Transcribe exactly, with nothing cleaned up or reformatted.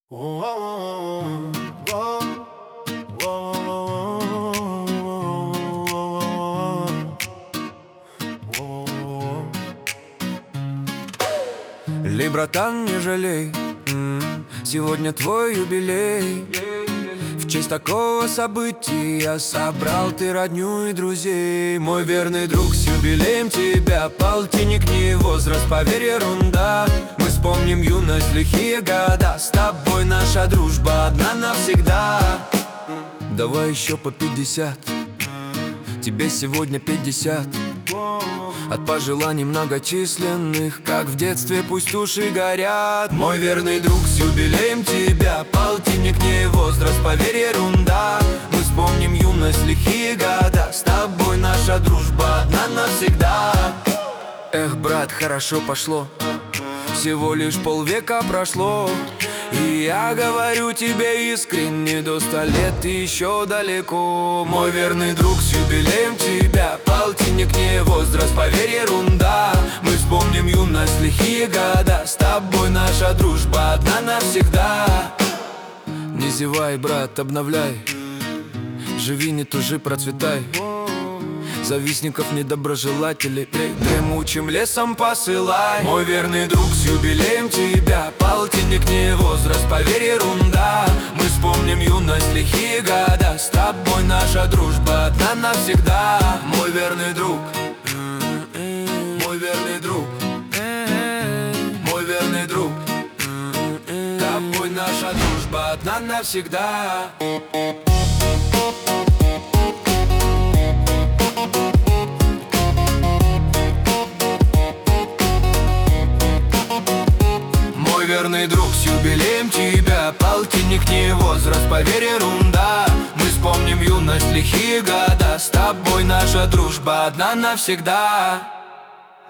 Лей, братан, не жалей, сегодня твой юбилей. В честь такого события я собрал ты родню и друзей. Мой верный друг, с юбилеем тебя, полтинник не возраст, поверь, ерунда. Мы вспомним юность, лихие года, с тобой наша дружба одна навсегда. Давай еще по пятьдесят, тебе сегодня пятьдесят. От пожеланий многочисленных, как в детстве, пусть уши горят. Мой верный друг, с юбилеем тебя, полтинник не возраст, поверь, ерунда. Мы вспомним юность, лихие года, с тобой наша дружба одна навсегда. Эх, брат, хорошо пошло, всего лишь полвека прошло. И я говорю тебе искренне, до ста лет еще далеко. Мой верный друг, с юбилеем тебя, полтинник не возраст, поверь, ерунда. Мы вспомним юность, лихие года, с тобой наша дружба одна навсегда. Не зевай, брат, обновляй, живи, не тужи, процветай. Завистников, недоброжелателей дремучим лесом посылай. Мой верный друг, с юбилеем тебя, полтинник не возраст, поверь, ерунда. Мы вспомним юность, лихие года, с тобой наша дружба одна навсегда. Мой верный друг, мой верный друг, мой верный друг, с тобой наша дружба одна навсегда. Верный друг, с юбилеем тебя, полтинник не возраст, поверь, ерунда. Мы вспомним юность, лихие года, с тобой наша дружба одна навсегда.